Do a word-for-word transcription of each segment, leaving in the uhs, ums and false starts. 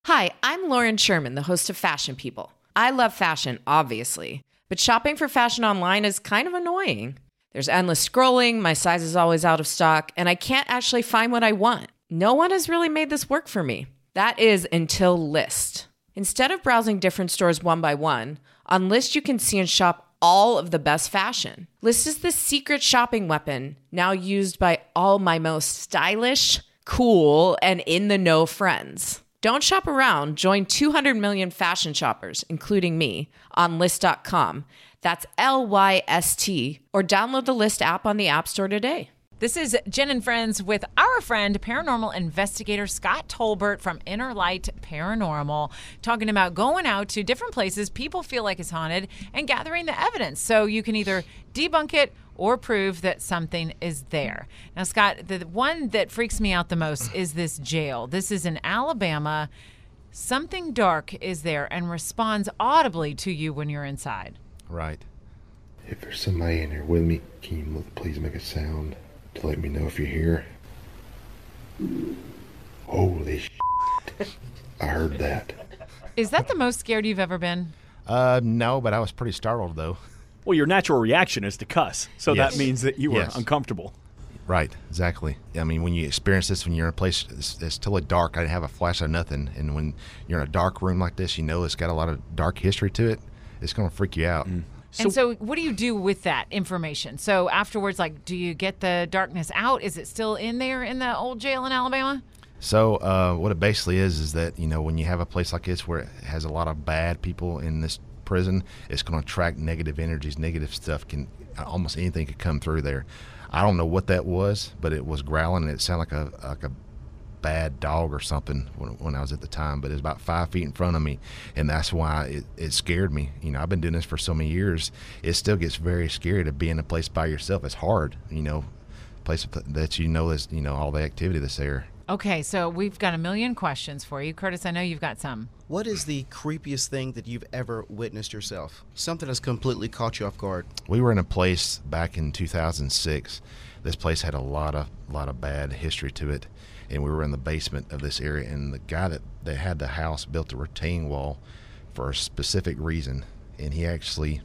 Hi, I'm Lauren Sherman, the host of Fashion People. I love fashion, obviously, but shopping for fashion online is kind of annoying. There's endless scrolling, my size is always out of stock, and I can't actually find what I want. No one has really made this work for me. That is until Lyst. Instead of browsing different stores one by one, on Lyst you can see and shop all of the best fashion. Lyst is the secret shopping weapon, now used by all my most stylish, cool, and in-the-know friends. Don't shop around. Join two hundred million fashion shoppers, including me, on Lyst dot com. That's L Y S T. Or download the Lyst app on the App Store today. This is Jen and Friends with our friend, paranormal investigator Scott Tolbert from Inner Light Paranormal, talking about going out to different places people feel like is haunted and gathering the evidence so you can either debunk it or prove that something is there. Now, Scott, the one that freaks me out the most is this jail. This is in Alabama. Something dark is there and responds audibly to you when you're inside. Right. If there's somebody in here with me, can you please make a sound to let me know if you're here? Holy shit. I heard that. Is that the most scared you've ever been? Uh, no, but I was pretty startled, though. Well, your natural reaction is to cuss, so Yes. that means that you were Yes. uncomfortable. Right, exactly. I mean, when you experience this, when you're in a place, it's, it's totally dark. I didn't have a flash of nothing. And when you're in a dark room like this, you know it's got a lot of dark history to it. It's going to freak you out. Mm. And so what do you do with that information? So afterwards, like, do you get the darkness out? Is it still in there in the old jail in Alabama? So uh, what it basically is is that, you know, when you have a place like this where it has a lot of bad people in this prison, it's going to attract negative energies. Negative stuff can, almost anything could come through there. I don't know what that was, but it was growling and it sounded like a like a bad dog or something when, when I was at the time, but it was about five feet in front of me, and that's why it, it scared me. You know, I've been doing this for so many years. It still gets very scary to be in a place by yourself. It's hard, you know, place that you know is, you know, all the activity that's there. Okay, so we've got a million questions for you. Curtis, I know you've got some. What is the creepiest thing that you've ever witnessed yourself? Something that's completely caught you off guard. We were in a place back in two thousand six. This place had a lot of lot of bad history to it, and we were in the basement of this area, and the guy that, that had the house built a retaining wall for a specific reason, and he actually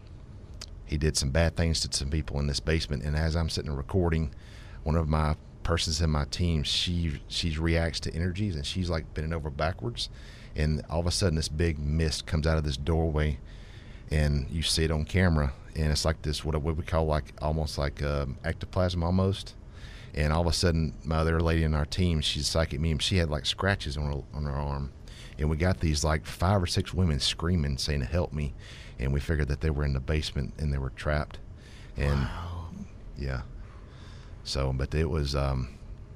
he did some bad things to some people in this basement. And as I'm sitting recording, one of my persons in my team, she she reacts to energies, and she's like bending over backwards, and all of a sudden this big mist comes out of this doorway, and you see it on camera, and it's like this what we would call like almost like um, ectoplasm almost. And all of a sudden my other lady in our team, she's a psychic medium, she had like scratches on her on her arm, and we got these like five or six women screaming saying help me, and we figured that they were in the basement and they were trapped. And wow. yeah So, but it was, um,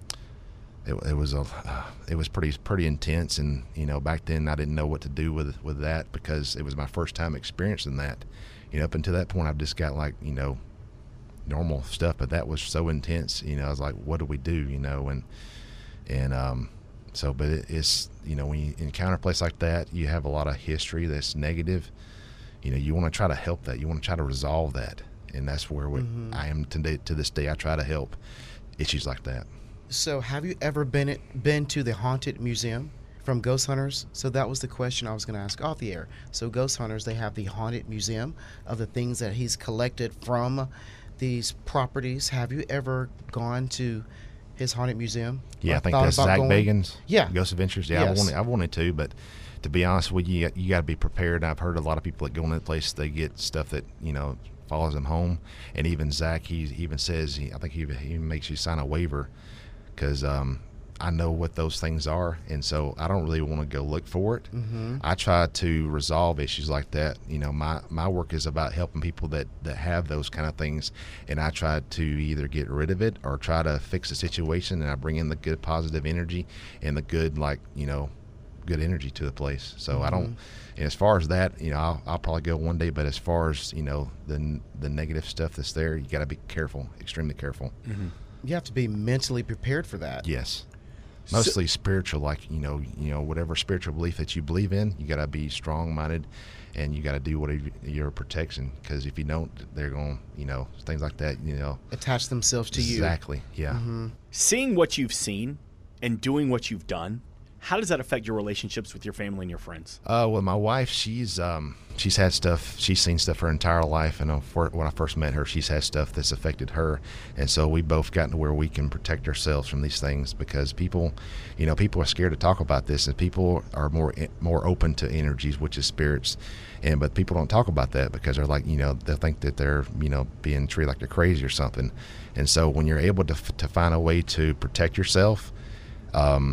it, it was a, uh, it was pretty, pretty intense. And, you know, back then I didn't know what to do with, with that because it was my first time experiencing that. You know, up until that point, I've just got like, you know, normal stuff, but that was so intense. You know, I was like, what do we do? You know, and, and, um, so, but it, it's, you know, when you encounter a place like that, you have a lot of history that's negative. You know, you want to try to help that. You want to try to resolve that. And that's where we, mm-hmm. I am today, to this day. I try to help issues like that. So have you ever been it, been to the Haunted Museum from Ghost Hunters? So that was the question I was going to ask off the air. So Ghost Hunters, they have the Haunted Museum of the things that he's collected from these properties. Have you ever gone to his Haunted Museum? Yeah, I think that's Zach going? Bagans. Yeah. Ghost Adventures. Yeah, yes. I wanted, I wanted to, but to be honest with you, you got to be prepared. I've heard a lot of people that go into the place, they get stuff that, you know, follows them home. And even Zach, he, he even says, he, I think he, he makes you sign a waiver because um, I know what those things are. And so I don't really want to go look for it. Mm-hmm. I try to resolve issues like that. You know, my, my work is about helping people that, that have those kind of things. And I try to either get rid of it or try to fix the situation. And I bring in the good positive energy and the good, like, you know, good energy to the place. So mm-hmm. I don't, and as far as that, you know, I'll, I'll probably go one day, but as far as, you know, the the negative stuff that's there, you got to be careful, extremely careful. Mm-hmm. You have to be mentally prepared for that. Yes. Mostly so, spiritual, like, you know, you know, whatever spiritual belief that you believe in, you got to be strong-minded and you got to do whatever your protection, because if you don't, they're going to, you know, things like that, you know. Attach themselves to exactly, you. Exactly, yeah. Mm-hmm. Seeing what you've seen and doing what you've done, How does that affect your relationships with your family and your friends? Uh, well, my wife, she's um, she's had stuff, she's seen stuff her entire life, and uh, for, when I first met her, she's had stuff that's affected her, and so we both gotten to where we can protect ourselves from these things because people, you know, people are scared to talk about this, and people are more more open to energies, which is spirits, and but people don't talk about that because they're like, you know, they think that they're, you know, being treated like they're crazy or something, and so when you're able to to find a way to protect yourself, um.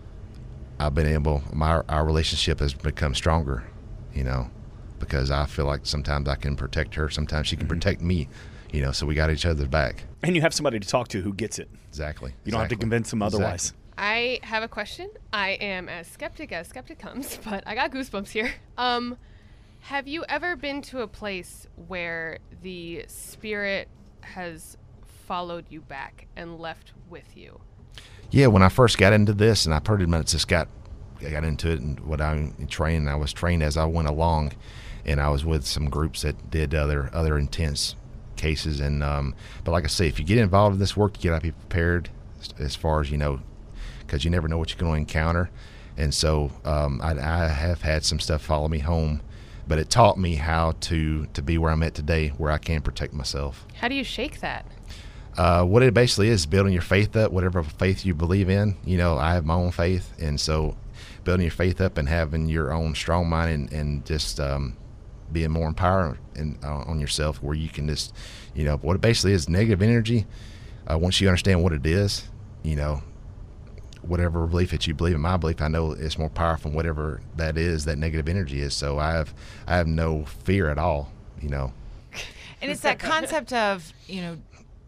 I've been able, my our relationship has become stronger, you know, because I feel like sometimes I can protect her, sometimes she can mm-hmm. protect me, you know, so we got each other's back. And you have somebody to talk to who gets it. Exactly. You don't exactly. have to convince them otherwise. Exactly. I have a question. I am as skeptic as skeptic comes, but I got goosebumps here. Um, have you ever been to a place where the spirit has followed you back and left with you? Yeah, when I first got into this, and I pretty much just got I got into it, and what I trained, I was trained as I went along, and I was with some groups that did other other intense cases. And um, but like I say, if you get involved in this work, you gotta be prepared as far as you know, because you never know what you're going to encounter. And so um, I, I have had some stuff follow me home, but it taught me how to to be where I'm at today, where I can protect myself. How do you shake that? Uh, what it basically is building your faith up, whatever faith you believe in. You know, I have my own faith, and so building your faith up and having your own strong mind and, and just um, being more empowered in, uh, on yourself, where you can just, you know, what it basically is negative energy. Uh, once you understand what it is, you know, whatever belief that you believe in, my belief, I know it's more powerful than whatever that is, that negative energy is. So I have, I have no fear at all, you know. And it's that concept of, you know,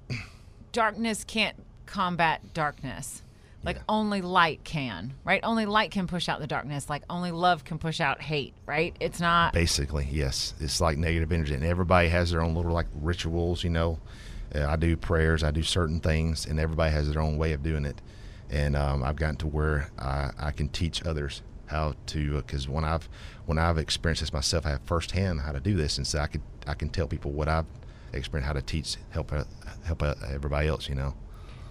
darkness can't combat darkness. Like yeah. only light can, right? Only light can push out the darkness. Like only love can push out hate, right? It's not. Basically, yes. It's like negative energy, and everybody has their own little like rituals, you know. Uh, I do prayers, I do certain things, and everybody has their own way of doing it. And um, I've gotten to where I, I can teach others how to, because uh, when I've when I've experienced this myself, I have firsthand how to do this, and so I could I can tell people what I've experienced, how to teach, help uh, help uh, everybody else, you know.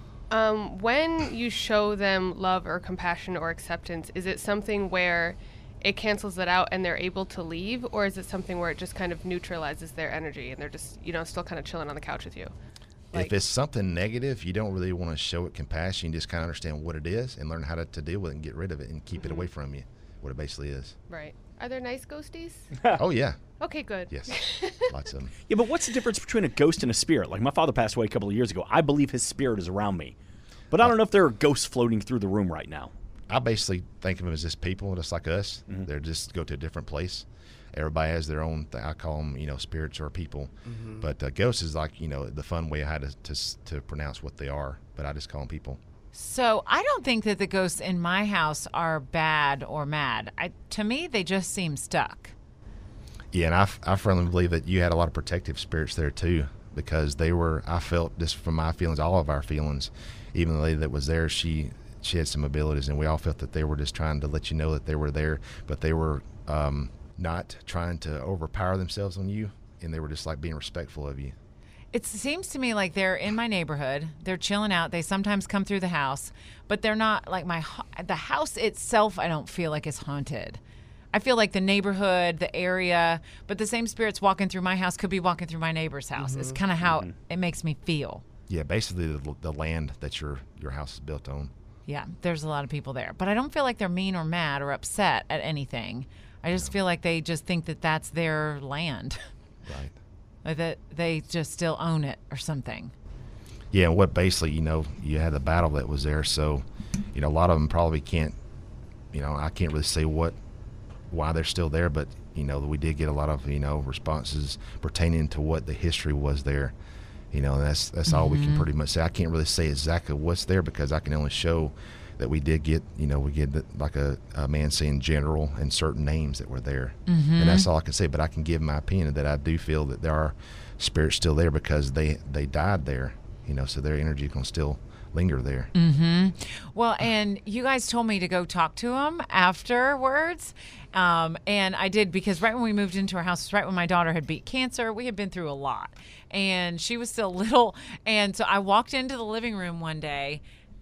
Um, when you show them love or compassion or acceptance, is it something where it cancels it out and they're able to leave, or is it something where it just kind of neutralizes their energy and they're just, you know, still kind of chilling on the couch with you? Like, if it's something negative, you don't really want to show it compassion. You just kind of understand what it is and learn how to, to deal with it and get rid of it and keep mm-hmm. it away from you, what it basically is. Right. Are there nice ghosties? Oh, yeah. Okay, good. Yes, lots of them. Yeah, but what's the difference between a ghost and a spirit? Like, my father passed away a couple of years ago. I believe his spirit is around me. But I don't know if there are ghosts floating through the room right now. I basically think of them as just people, just like us. Mm-hmm. They're just go to a different place. Everybody has their own, th- I call them, you know, spirits or people. Mm-hmm. But uh, ghosts is like, you know, the fun way I had to, to, to pronounce what they are. But I just call them people. So I don't think that the ghosts in my house are bad or mad. I, to me, they just seem stuck. Yeah, and I, I firmly believe that you had a lot of protective spirits there too, because they were, I felt just from my feelings, all of our feelings, even the lady that was there, she she had some abilities, and we all felt that they were just trying to let you know that they were there, but they were um, not trying to overpower themselves on you, and they were just like being respectful of you. It seems to me like they're in my neighborhood. They're chilling out. They sometimes come through the house, but they're not like my, the house itself I don't feel like is haunted. I feel like the neighborhood, the area, but the same spirits walking through my house could be walking through my neighbor's house. Mm-hmm. It's kind of how mm-hmm. it makes me feel. Yeah, basically the, the land that your your house is built on. Yeah, there's a lot of people there. But I don't feel like they're mean or mad or upset at anything. I just no. feel like they just think that that's their land. Right. Like that they just still own it or something. Yeah, and what basically, you know, you had the battle that was there, so, you know, a lot of them probably can't, you know, I can't really say what, why they're still there, but, you know, we did get a lot of, you know, responses pertaining to what the history was there. You know, and that's that's all mm-hmm. we can pretty much say. I can't really say exactly what's there because I can only show that we did get, you know, we get the, like a, a man saying general and certain names that were there. Mm-hmm. And that's all I can say. But I can give my opinion that I do feel that there are spirits still there because they, they died there, you know, so their energy can still linger there. Mm-hmm. Well, and you guys told me to go talk to them afterwards. Um, and I did because right when we moved into our house, was right when my daughter had beat cancer. We had been through a lot. And she was still little. And so I walked into the living room one day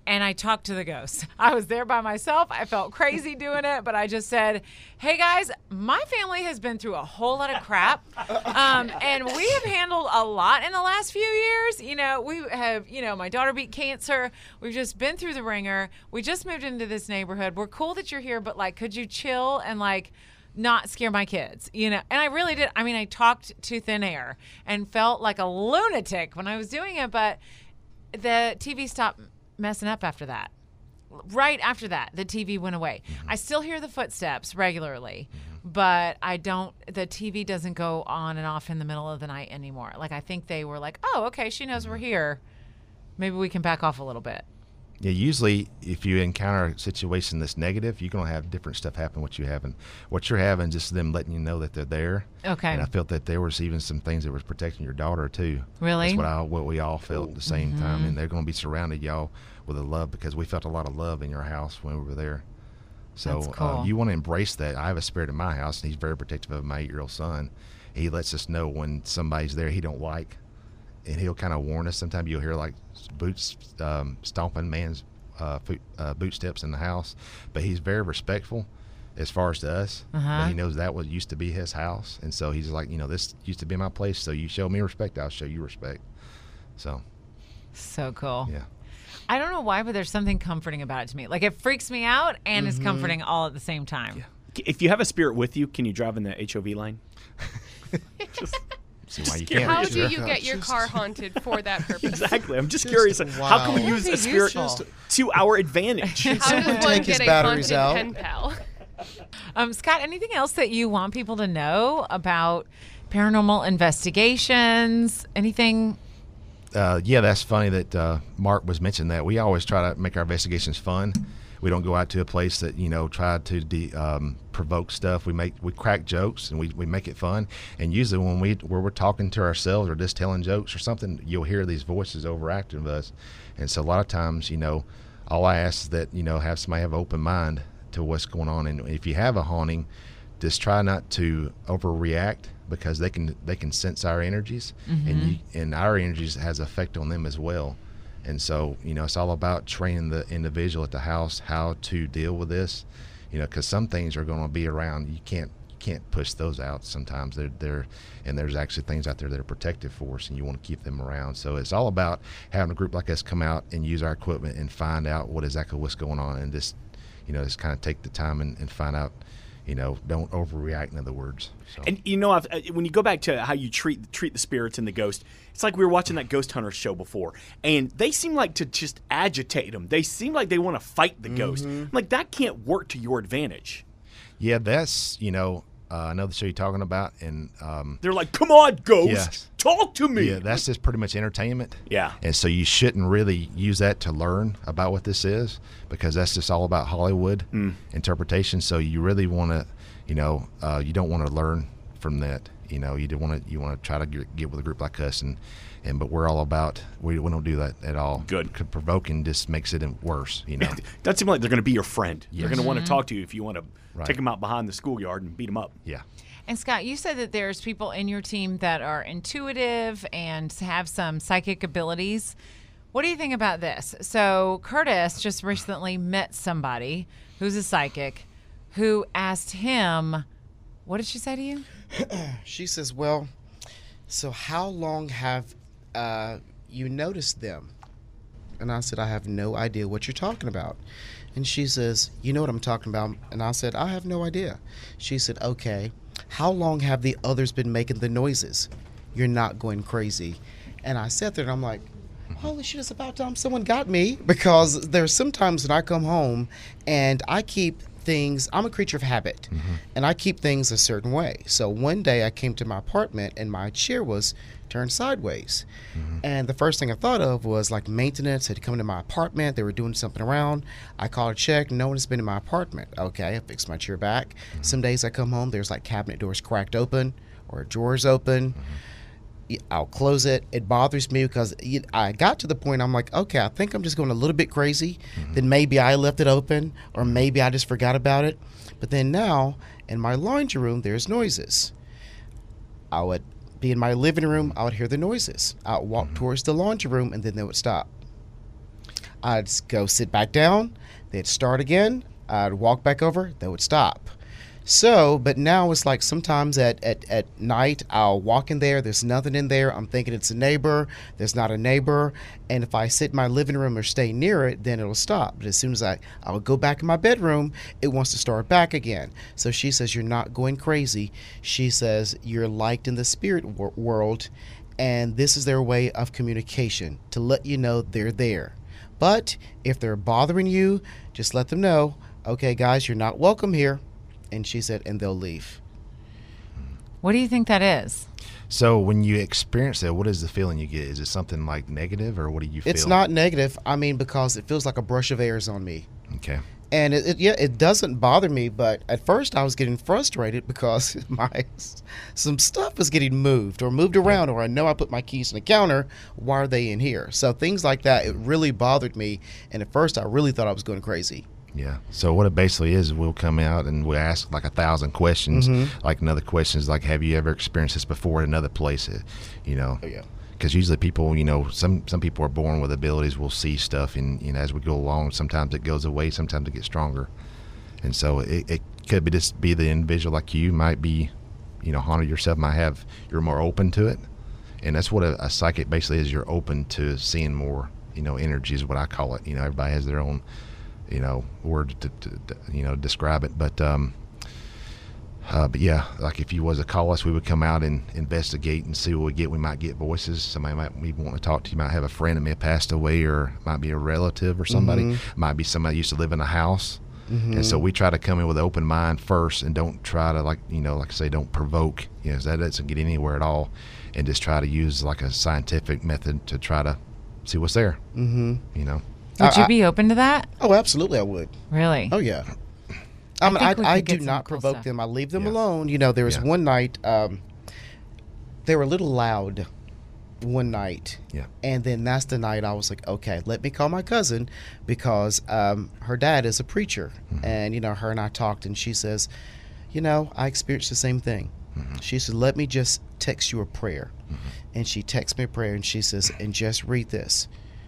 and I talked to the ghost. I was there by myself. I felt crazy doing it, but I just said, hey guys, my family has been through a whole lot of crap. Um, and we have handled a lot in the last few years. You know, we have, you know, my daughter beat cancer. We've just been through the ringer. We just moved into this neighborhood. We're cool that you're here, but like, could you chill and like, not scare my kids, you know? And I really did. I mean, I talked to thin air and felt like a lunatic when I was doing it, but the T V stopped messing up after that. Right after that, the T V went away. I still hear the footsteps regularly, but I don't, the T V doesn't go on and off in the middle of the night anymore. Like, I think they were like, oh, okay, she knows we're here. Maybe we can back off a little bit. Yeah, usually if you encounter a situation that's negative, you're going to have different stuff happen. What you having, what you're having, just them letting you know that they're there. Okay. And I felt that there was even some things that was protecting your daughter too. Really? That's what I, what we all felt at the same mm-hmm. time, and they're going to be surrounded y'all with a love because we felt a lot of love in your house when we were there. So That's cool. uh, you want to embrace that. I have a spirit in my house, and he's very protective of my eight-year-old son. He lets us know when somebody's there he don't like, and he'll kind of warn us. Sometimes you'll hear like boots um, stomping man's uh, foot, uh, boot steps in the house, but he's very respectful as far as to us. Uh-huh. But he knows that was used to be his house, and so he's like, you know, this used to be my place. So you show me respect, I'll show you respect. So, so cool. Yeah. I don't know why, but there's something comforting about it to me. Like it freaks me out and Mm-hmm. is comforting all at the same time. Yeah. If you have a spirit with you, can you drive in the H O V line? Just See why you Scary. can't. How Sure. do you get your car haunted for that purpose? exactly. I'm just, Just- curious. How can we wow. use That'd a be spirit useful. to our advantage? How does Someone one take his get a batteries haunted out. pen pal? Um, Scott, anything else that you want people to know about paranormal investigations? Anything? Uh, yeah, that's funny that uh, Mark was mentioning that. We always try to make our investigations fun. We don't go out to a place that, you know, try to de- um, provoke stuff. We make we crack jokes and we, we make it fun. And usually when we where we're talking to ourselves or just telling jokes or something, you'll hear these voices overacting with us. And so a lot of times, you know, all I ask is that, you know, have somebody have an open mind to what's going on. And if you have a haunting, just try not to overreact because they can they can sense our energies, Mm-hmm. and you, and our energies has effect on them as well. And so, you know, it's all about training the individual at the house how to deal with this, you know, because some things are going to be around. You can't you can't push those out sometimes. They're, they're, and there's actually things out there that are protective for us, and you want to keep them around. So it's all about having a group like us come out and use our equipment and find out what exactly what's going on, and just, you know, just kind of take the time and, and find out, you know, don't overreact, in other words. So. And you know, I've, uh, when you go back to how you treat treat the spirits and the ghost, it's like we were watching that Ghost Hunter show before, and they seem like to just agitate them. They seem like they want to fight the ghost. I'm like, that can't work to your advantage. Yeah, that's, you know, uh, I know the show you're talking about, and um, They're like, come on, ghost, Yes. talk to me. yeah, that's just pretty much entertainment. Yeah. And so you shouldn't really use that to learn about what this is, because that's just all about Hollywood interpretation. So you really want to, you know, uh, you don't want to learn from that. You know, you don't want to. You want to try to get, get with a group like us, and, and but we're all about. We, we don't do that at all. Good. Provoking just makes it worse. You know. That seems like they're going to be your friend. They're Yes. going to want to talk to you if you want to Right. take them out behind the schoolyard and beat them up. Yeah. And Scott, you said that there's people in your team that are intuitive and have some psychic abilities. What do you think about this? So Curtis just recently met somebody who's a psychic who asked him, what did she say to you? She says, well, so how long have uh, you noticed them? And I said, I have no idea what you're talking about. And she says, you know what I'm talking about? And I said, I have no idea. She said, okay, how long have the others been making the noises? You're not going crazy. And I sat there and I'm like, holy shit, it's about time someone got me. Because there's sometimes when I come home and I keep things, I'm a creature of habit, and I keep things a certain way. So one day I came to my apartment and my chair was turned sideways. And the first thing I thought of was like maintenance had come to my apartment. They were doing something around. I called a check. No one has been in my apartment. Okay, I fixed my chair back. Some days I come home, there's like cabinet doors cracked open or drawers open. I'll close it. It bothers me because I got to the point I'm like, okay, I think I'm just going a little bit crazy. Then maybe I left it open, or maybe I just forgot about it. But then now in my laundry room, there's noises. I would be in my living room. I would hear the noises. I would walk towards the laundry room, and then they would stop. I'd s- go sit back down. They'd start again. I'd walk back over. They would stop. So, but now it's like sometimes at, at, at night, I'll walk in there. There's nothing in there. I'm thinking it's a neighbor. There's not a neighbor. And if I sit in my living room or stay near it, then it'll stop. But as soon as I, I'll go back in my bedroom, it wants to start back again. So she says, you're not going crazy. She says, you're liked in the spirit wor- world. And this is their way of communication to let you know they're there. But if they're bothering you, just let them know, okay, guys, you're not welcome here. And she said, and they'll leave. What do you think that is? So when you experience that, what is the feeling you get? Is it something like negative, or what do you feel? It's not negative. I mean, because it feels like a brush of air is on me. Okay. And it, it yeah, it doesn't bother me. But at first I was getting frustrated because my some stuff was getting moved or moved around, or I know I put my keys in the counter. Why are they in here? So things like that, it really bothered me. And at first I really thought I was going crazy. Yeah. So what it basically is, we'll come out and we ask like a thousand questions. Mm-hmm. Like another question is like, have you ever experienced this before in another place? Uh, You know. Oh, yeah. Because usually people, you know, some some people are born with abilities. We'll see stuff, and you know, as we go along, sometimes it goes away, sometimes it gets stronger, and so it, it could be just be the individual like you might be, you know, haunted yourself. Might have you're more open to it, and that's what a, a psychic basically is. You're open to seeing more, you know, energy is what I call it. You know, everybody has their own, you know, word to, to, to you know describe it, but um. Uh, but yeah, like if you was to call us, we would come out and investigate and see what we get. We might get voices. Somebody might even want to talk to you. Might have a friend that may have passed away, or might be a relative or somebody. Mm-hmm. Might be somebody used to live in a house. Mm-hmm. And so we try to come in with an open mind first, and don't try to like you know like I say, don't provoke. You know, 'cause that doesn't get anywhere at all. And just try to use like a scientific method to try to see what's there. Mm-hmm. You know. Would I- you be open to that? Oh, absolutely, I would. Really? Oh, yeah. I mean, think we I, I could get do some not cool provoke stuff. them. I leave them Yeah. alone. You know, there was Yeah. one night, um, they were a little loud one night. Yeah. And then that's the night I was like, okay, let me call my cousin, because um, her dad is a preacher. Mm-hmm. And, you know, her and I talked, and she says, you know, I experienced the same thing. Mm-hmm. She said, let me just text you a prayer. Mm-hmm. And she texts me a prayer, and she says, and just read this.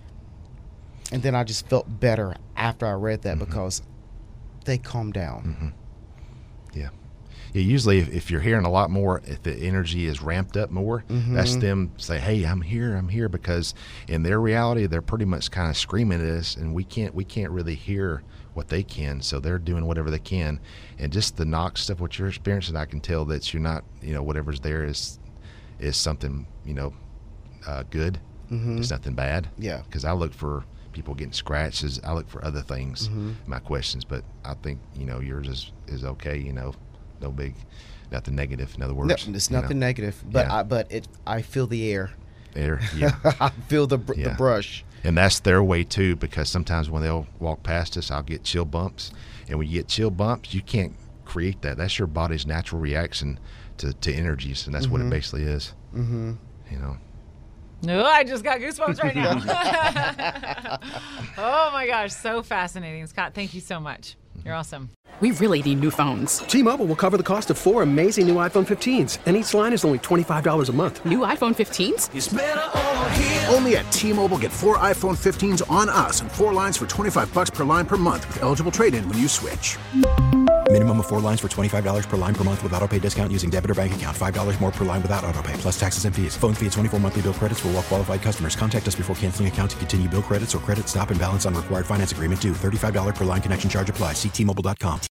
And then I just felt better after I read that, Mm-hmm. because they calmed down. Yeah. Yeah, usually if, if you're hearing a lot more, if the energy is ramped up more, that's them say, hey, I'm here, I'm here, because in their reality, they're pretty much kind of screaming at us, and we can't we can't really hear what they can, so they're doing whatever they can. And just the knock stuff, what you're experiencing, I can tell that you're not, you know, whatever's there is is something, you know, uh, good. It's nothing bad. Yeah. Because I look for people getting scratches. I look for other things in my questions, but I think, you know, yours is, is okay, you know, no big, nothing negative, in other words. No, it's you know. nothing negative, but Yeah. I, but it I feel the air. There, yeah. I feel the br- the Yeah. brush. And that's their way too, because sometimes when they'll walk past us, I'll get chill bumps. And when you get chill bumps, you can't create that. That's your body's natural reaction to, to energies, and that's what it basically is. Mm-hmm. You know. No, I just got goosebumps right now. Oh my gosh, so fascinating. Scott, thank you so much. You're awesome. We really need new phones. T-Mobile will cover the cost of four amazing new iPhone fifteens, and each line is only twenty-five dollars a month. New iPhone fifteens? Only at T-Mobile, get four iPhone fifteens on us and four lines for twenty-five bucks per line per month with eligible trade-in when you switch. Minimum of four lines for twenty-five dollars per line per month with autopay discount using debit or bank account. five dollars more per line without autopay, plus taxes and fees. Phone fee at twenty-four monthly bill credits for well qualified customers. Contact us before canceling account to continue bill credits or credit stop and balance on required finance agreement due. thirty-five dollars per line connection charge applies. See T Mobile dot com.